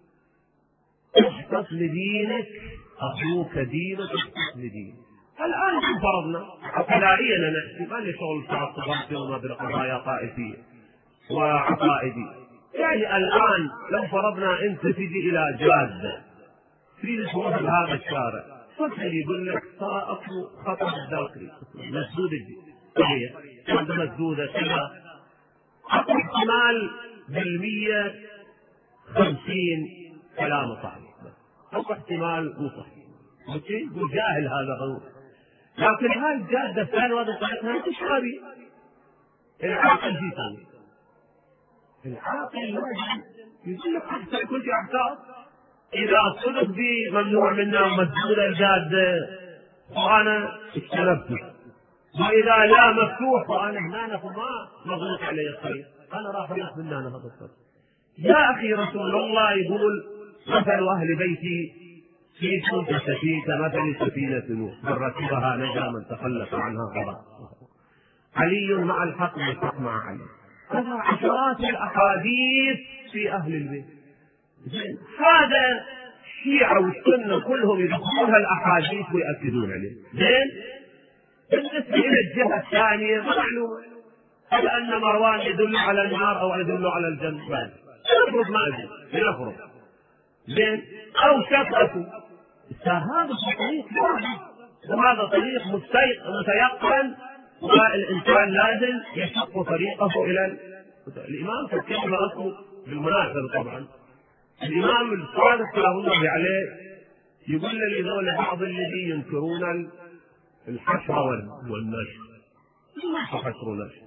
احفظ لدينك، اخوك دينك، احفظ لدينك. الآن فرضنا عقلائيا نحكي ما لي شغل شعب صغرتي وما أدري قضايا طائفية وعقائدية. يعني الآن لو فرضنا أنت تجي إلى جادة تريد تروح بهذا الشارع، صدق يقول لك ترى أكو خطر الداخلي مسدودة هي عنده مسدودة كذا، أكو احتمال بالمية خمسين كلامه صحيح، أو احتمال مو صحيح، يقول جاهل هذا هو. لكن هاي الجادة الثانية وهذا طريقها تشابه. العاقل في ثاني، العاقل لازم يقول لك أحسن كل شيء أحسن. إذا الصدق بي ممنوع منا ومسجولة الجادة وأنا اجتنبته، وإذا لا مفتوح وأنا هنا فما مغلوق علي الطريق، أنا راح أخذ من هنا هذا الطريق. يا أخي رسول الله يقول مثل أهل بيتي فيكم كسفينة كمثل سفينة نوح من ركبها نجا من تخلف عنها غرق. علي مع الحق والحق مع علي. هذا عشرات الأحاديث في أهل البيت. هذا الشيعة والسنة كلهم يذكرون هالأحاديث ويأكدون عليه. زين بالنسبة إلى الجهة الثانية معلومة، هل أن مروان يدل على النار أو يدل على الجنة؟ نفرض ما أدري لنفرض. زين أو شفعته، هذا طريق واحد وهذا طريق متيقن، والإنسان لازم يشق طريقه إلى الإمام. فالكلمة أصله بالمناسبة طبعا الإمام الصادق سلام الله عليه يقول لذول بعض الذين ينكرون الحشر والنشر، ما حشر ونشر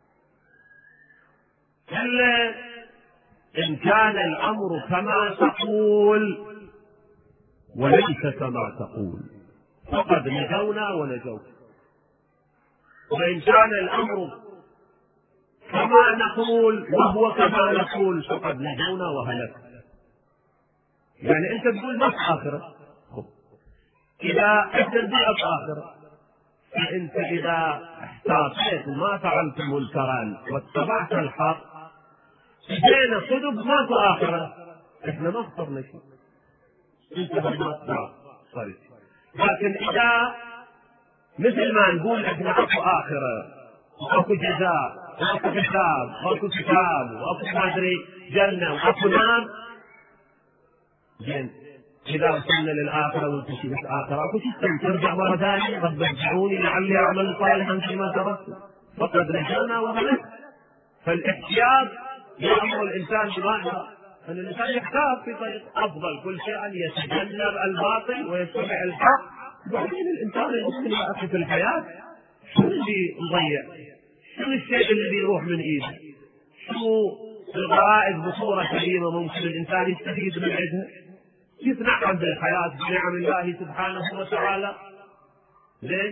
إلا إن كان الأمر كما تقول وليس كما تقول فقد نجونا ونجوت، وإن كان الأمر كما نقول وهو كما نقول فقد نجونا وهلكنا. يعني أنت تقول ما في آخرة، إذا أنت تبيع آخرة، فأنت إذا احتاطيت ما فعلت منكرا واتبعت الحق جينا صدق ما في آخرة، إحنا ما اخترنا شيء، أنت ما صرت. لكن إذا مثل ما نقول إحنا أكو آخرة وأكو جزاء وأكو حساب وأكو كتاب وأكو ما أدري جنة وأكو نار، زين إذا وصلنا للآخرة وانتشي بس آخرة أكو شيء ترجع مرة ثانية رب ارجعوني لعلي أعمل صالحا فيما تركت فقد نجونا وهلك. فالاحتياط يأمر الإنسان بمعنى أن الإنسان يحتاط في طريق أفضل كل شيء أن يتجنب الباطل ويتبع الحق. بعدين الإنسان المسلم يا أخي في الحياة شو اللي مضيع؟ شو الشيء اللي بيروح من إيده؟ شو الغرائز بصورة كريمة ممكن الإنسان يستفيد من عندها؟ يتنعم بالحياة بنعم الله سبحانه وتعالى. زين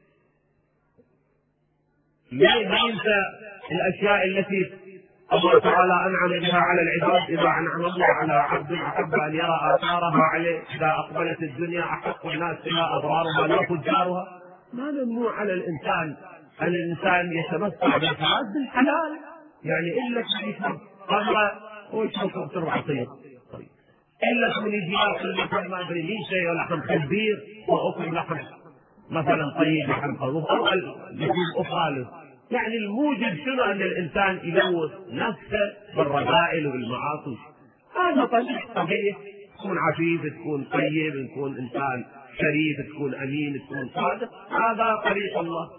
ما ينسى الأشياء التي الله تعالى أنعم بها على العباد. إذا أنعم الله على عبد أحب أن يرى آثارها عليه، إذا أقبلت الدنيا أحق الناس بها أضرارها لا فجارها. ما ممنوع على الإنسان أن الإنسان يتمتع بالحياة بالحلال، يعني إلا يشرب خمرة ويشرب تربع طيب إلا من يجي ياكل مثل ما أدري ليش شيء لحم خنزير وأكل لحم مثلا طيب لحم خروف أو لحوم أخرى. يعني الموجب شنو أن الإنسان يلوث نفسه بالرذائل والمعاصي. هذا طريق صحيح، تكون عفيف، تكون طيب، تكون إنسان شريف، تكون أمين، تكون صادق، هذا طريق الله.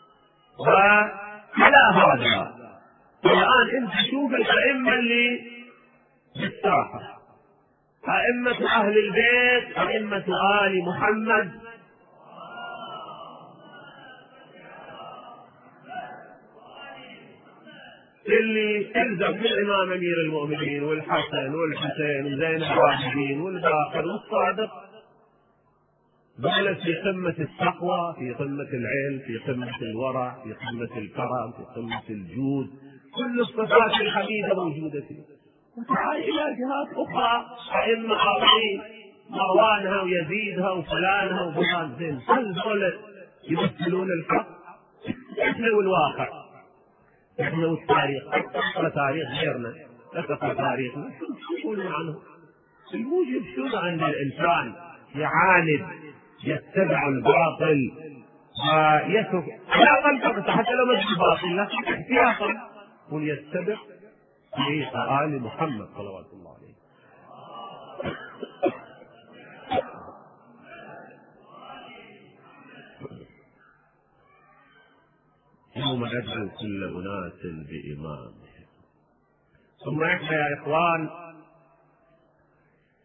وعلى هذا الآن أنت شوف الأئمة اللي بالساحة، أئمة أهل البيت، أئمة آل محمد، اللي تلزم بالإمام أمير المؤمنين والحسن والحسين وزين العابدين والباقر والصادق، دولة في قمة التقوى، في قمة العلم، في قمة الورع، في قمة الكرم، في قمة الجود، كل الصفات الحميدة موجودة فيه. وتعال إلى جهات أخرى أئمة آخرين مروانها ويزيدها وفلانها وفلان، زين هل دولة يمثلون الحق؟ إحنا والواقع، إحنا والتاريخ، تقرأ تاريخ غيرنا، لا تقرأ تاريخنا، شو يقولون عنه؟ الموجب شنو أن الإنسان يعاند يتبع الباطل ويترك على الأقل حتى لو ما يجي باطل لكن احتياطا ويتبع طريق آل محمد صلوات الله عليه. يوم ندعو كل أناس بإمامهم. ثم إحنا يا إخوان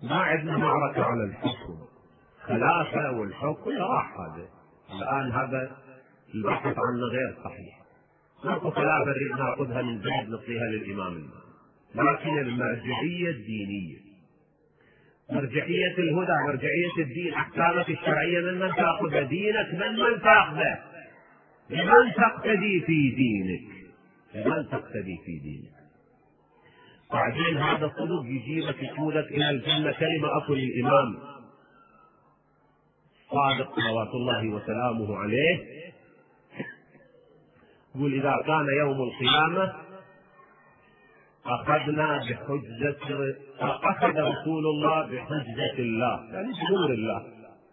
ما عندنا معركة على الحكم، خلافة والحكم راح. هذا الآن هذا البحث عنه غير صحيح. ماكو خلافة نريد ناخذها من زيد نعطيها للإمام المهدي، لكن المرجعية الدينية، مرجعية الهدى، مرجعية الدين، أحكامك الشرعية من من تأخذ دينك، من من تأخذه، لمن تقتدي في دينك، لمن تقتدي في دينك. بعدين هذا الصدق يجيبك يقودك إلى الجنة. كلمة أقول الإمام صادق صلوات الله وسلامه عليه، يقول إذا كان يوم القيامة أخذنا بحجة أخذ رسول الله بحجة الله، يعني بنور الله،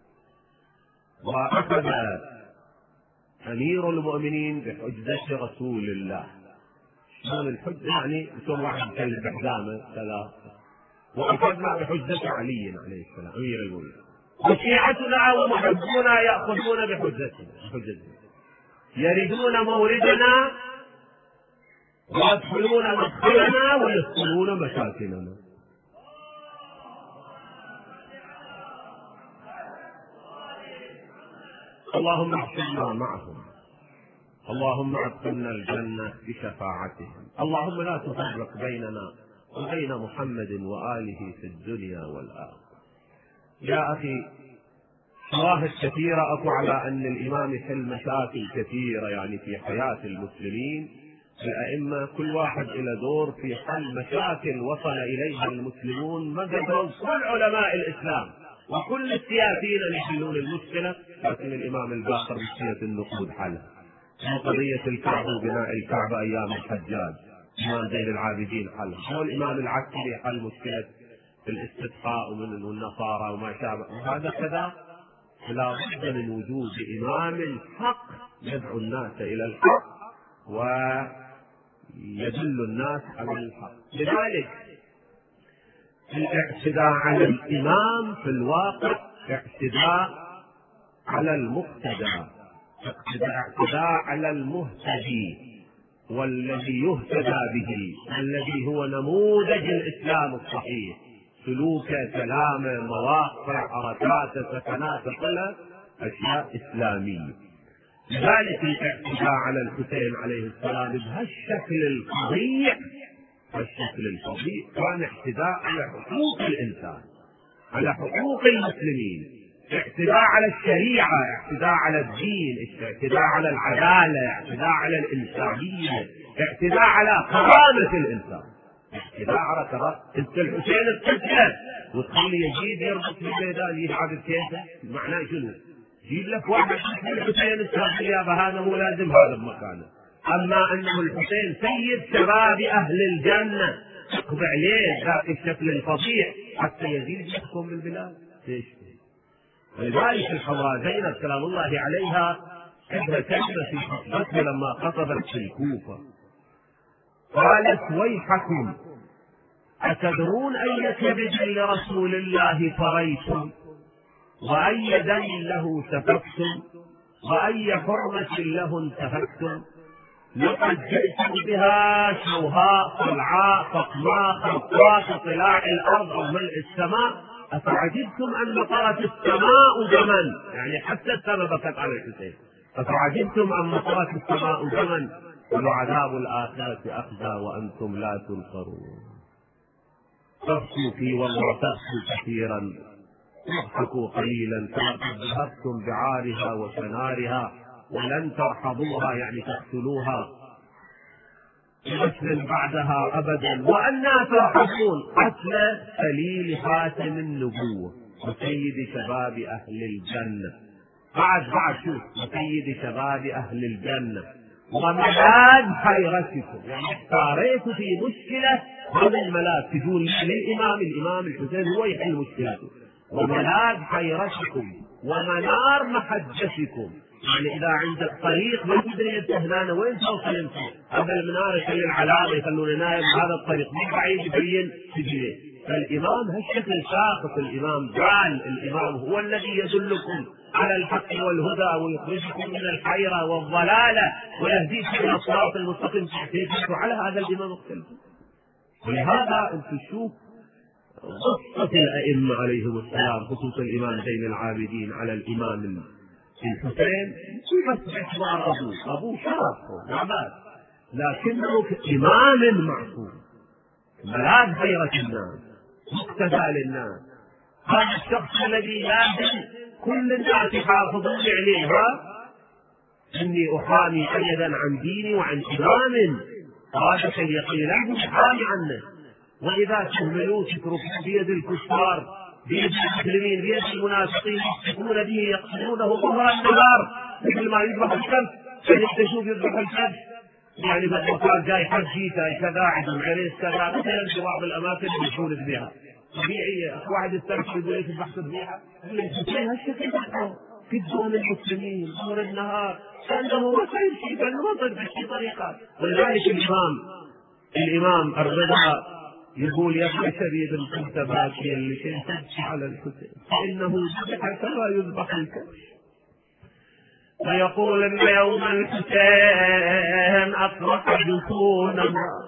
وأخذ أمير المؤمنين بحجة رسول الله. شلون الحجة؟ يعني يكون واحد يكلم بحزامه كذا، وأخذنا بحجة علي عليه السلام أمير المؤمنين، وشيعتنا ومحبونا يأخذون بحجتنا، بحجتنا يردون موردنا ويدخلون مدخلنا ويدخلون مساكننا. اللهم احشرنا معهم، اللهم ادخلنا الجنة بشفاعتهم، اللهم لا تفرق بيننا وبين محمد وآله في الدنيا والآخرة. يا أخي شواهد كثيرة أكو على أن الإمام يحل مشاكل كثيرة يعني في حياة المسلمين. الأئمة كل واحد إلى دور في حل مشاكل وصل إليها المسلمون، ما قدروا كل علماء الإسلام وكل السياسيين أن يحلون المشكلة، لكن الإمام الباقر بشيء النقود حلها. قضية الكعبة وبناء الكعبة أيام الحجاج الإمام زين العابدين حلها، والإمام العسكري حل مشكلة الاستسقاء والنصارى وما شابه. هذا كذا لا بد من وجود إمام الحق يدعو الناس إلى الحق ويدل الناس على الحق. لذلك الاعتداء على الإمام في الواقع اعتداء على المقتدى، اعتداء على المهتدي والذي يهتدى به، الذي هو نموذج الإسلام الصحيح، سلوكه، كلامه، مواقفه، حركاته، سكناته، كلها أشياء إسلامية. لذلك الاعتداء على الحسين عليه السلام بهالشكل الفظيع، هالشكل الفظيع كان اعتداء على حقوق الإنسان، على حقوق المسلمين، اعتداء على الشريعة، اعتداء على الدين، اعتداء على العدالة، اعتداء على الإنسانية، اعتداء على كرامة الإنسان، اعتداء على كرامة. انت الحسين القتلة وتخلي يزيد يربط في الميدان يلعب بكيفه، معناه شنو؟ جيب لك واحد اسمه الحسين السابق يا هذا مو لازم هذا بمكانه. اما انه الحسين سيد شباب اهل الجنة تقضي عليه ذاك الشكل الفظيع حتى يزيد يحكم بالبلاد. ليش؟ ولذلك الحضراء زينب سلام الله عليها عندها كلمة في خطبتها لما خطبت في الكوفة، قالت ويحكم أتدرون أي كبد لرسول الله فريتم، وأي دم له سفكتم، وأي حرمة له انتهكتم، لقد جئتم بها شوهاء صلعاء فقماء خلقاء كطلاع الأرض أو ملء السماء، أفعجبتم أن مطرت السماء دما، يعني حتى السماء بكت على الحسين، أفعجبتم أن مطرت السماء دما ولعذاب الآخرة أخزى وأنتم لا تنصرون. تبكوا في والله تبكوا كثيرا واضحكوا قليلا، فلقد ذهبتم بعارها وشنارها ولن ترحضوها يعني تقتلوها قتل بعدها أبدا، وأنا ترحضون قتل خليل خاتم النبوة وسيد شباب أهل الجنة. بعد بعد شوف وسيد شباب أهل الجنة وملاذ حيرتكم، يعني احتاريتوا في مشكلة من الملاذ تقول للإمام الإمام الحسين هو يحل مشكلته، وملاذ حيرتكم ومنار محجتكم، يعني إذا عندك طريق ما تدري أنت هنا وين توصل أنت، هذا المنار يخلي العلامة يخلون نايم هذا الطريق من بعيد يبين تجري. فالإمام هالشكل شاخص، الإمام جعل الإمام هو الذي يدلكم على الحق والهدى ويخرجكم من الحيرة والضلالة ويهديكم إلى الصراط المستقيم، تحتاجوا على هذا الإمام مختلف. ولهذا أنت تشوف قصة الأئمة عليهم السلام، خصوصا الإمام زين العابدين على الإمام الحسين، بس باعتبار أبوه، أبوه شرف وعباد، لكنه إمام معصوم، ملاذ خيرة الناس، مقتدى للناس. هذا الشخص الذي لازم كل الناس يحافظون عليها. إني أحامي أيضا عن ديني وعن إمام هذا اليقين لازم يحامي عنه. وإذا تهملوه تتركوه بيد الكفار، بيد المسلمين، بيد المنافقين، يحكمون به يقتلونه ظهر النهار مثل ما يذبح الكلب. يعني انت شوف يذبح الكلب، يعني بالمكان جاي حجي جاي كذا عدم عليه كذا، مثلا في بعض الاماكن يذبحون ذبيحه طبيعيه. واحد يسترسل يقول ليش ذبحت ذبيحه؟ الحسين هالشكل ذبحه في دون المسلمين ظهر النهار، كانه ما صاير شيء، كانه ما صاير بشي طريقه. ولذلك الامام الامام الرضا يقول يا ابن شبيب كنت باكيا لكي تبكي على الحسين فانه ذبح كما يذبح الكبش. ويقول ان يوم الحسين اطرق جفوننا،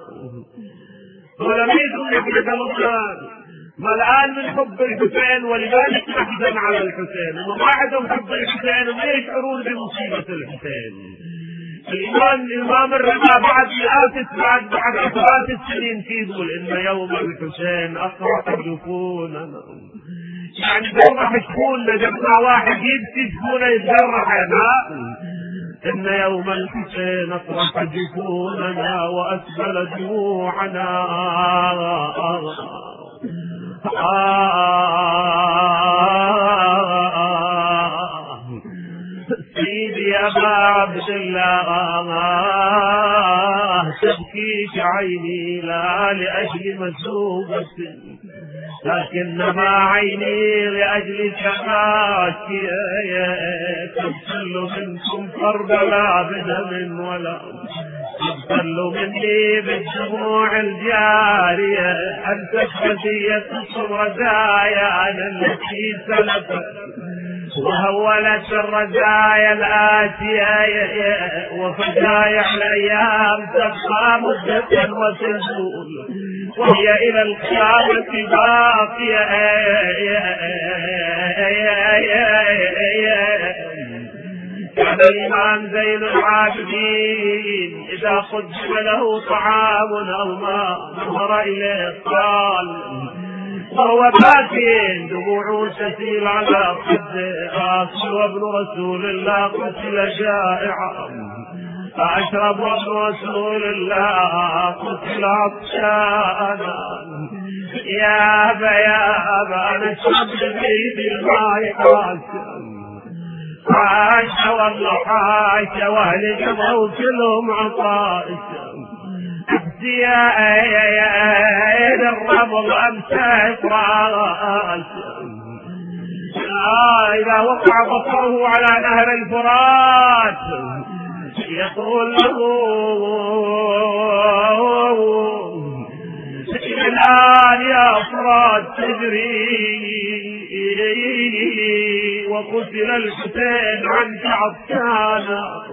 ولم يكن يحدث القران ملآن من حب الحسين، ولذلك نحزن على الحسين. وما عندهم حب الحسين وما يشعرون بمصيبه الحسين. الإمام الإمام الرضا بعد مئات بعد بعد عشرات السنين يقول إن يوم الحسين أطرق جفوننا، يعني جرح شفوننا، جمع واحد يبكي شفونه يتجرح. إن يوم الحسين أطرق جفوننا وأسبل دموعنا. سيدي أبا عبد الله تبكيك عيني لا لأجل مسوبة، لكنما عيني لأجل شفاك. تبتل منكم كربلا بدم ولا تبتل مني بالدموع الجارية. أنت هدية الرزايا التي سلفت وهولت الرزايا الآتية، وفجايع الأيام تبقى مدة وتزول وهي إلى القيامة باقية. كان الإمام زين العابدين إذا قدم له طعام أو ماء نظر إليه قال وهو باكٍ دموع تسيل على خده آكل وابن رسول الله قتل جائعا، أشرب وابن رسول الله قتل عطشانا. يا أبا يا أبا أنا شرب بيدي الماء حاشا حاشا والله حاشا، وأهل جمعوا كلهم عطاشا. يا ايه الرمل امسى فراش، اذا وقع بصره على نهر الفرات يقول له الان يا فرات تجري وقتل الحسين عنك عطشانا.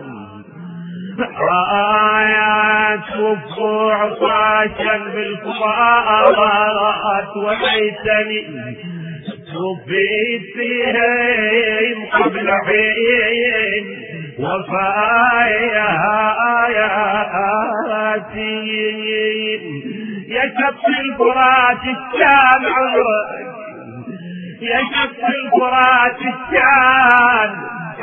آيات وفوع عطاشا بالفضاءات وليتني توفيت فيهم قبل حين وفاياتي. يشف الفرات الشان عمرك، يشف الفرات الشان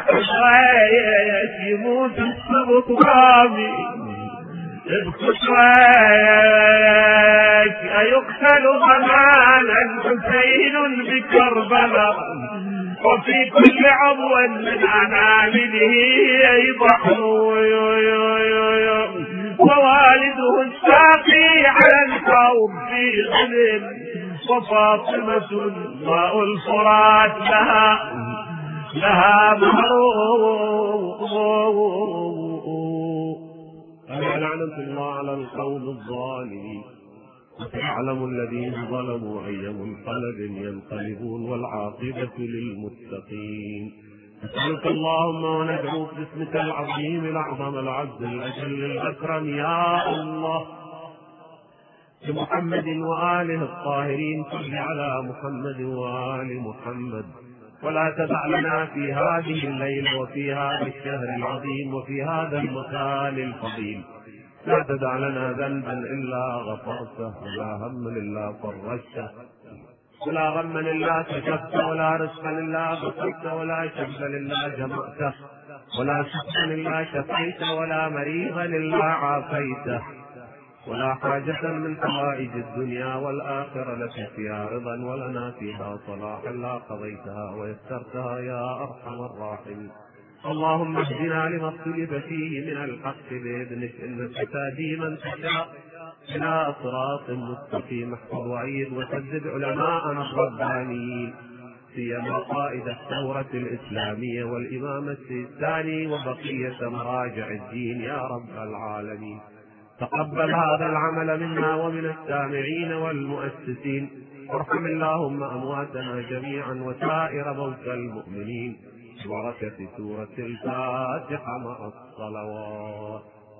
ريك يموت السبط رامي بكسرك أيقتل ضمانا حسين بكربلاء، وفي كل عضو من أنامله يضحو ووالده الساقي على الحوض في غلل، وفاطمة ماء الفرات لها لها مهروب. ألا لعنة الله على القوم الظالمين. وسيعلم الذين ظلموا أي منقلب ينقلبون والعاقبة للمتقين. نسألك اللهم وندعوك باسمك العظيم الأعظم العز الأجل الأكرم يا الله محمد وآله الطاهرين. صل على محمد وآل محمد. ولا تدع لنا في هذه الليلة وفي هذا الشهر العظيم وفي هذا المكان الفضيل، لا تدع لنا ذنبا إلا غفرته، ولا هم إلا فرجته، ولا غما إلا كشفته، ولا رزقا إلا بسطته، ولا شمسا إلا جمعته، ولا شفا إلا شفيته، ولا مريضا إلا عافيته، ولا حاجة من حوائج الدنيا والآخرة لك فيها رضا ولنا فيها صلاح إلا قضيتها ويسرتها يا أرحم الراحمين. اللهم اهدنا لما اختلف فيه من الحق بإذنك، إنك تهدي من تشاء إلى صراط مستقيم. احفظ وأيد وسدد علماءنا الربانيين، سيما قائد الثورة الإسلامية والإمام الثاني وبقية مراجع الدين يا رب العالمين. تقبل هذا العمل منا ومن السامعين والمؤسسين، وارحم اللهم أمواتنا جميعا وسائر موتى المؤمنين، ببركة سورة الفاتحة مع الصلوات.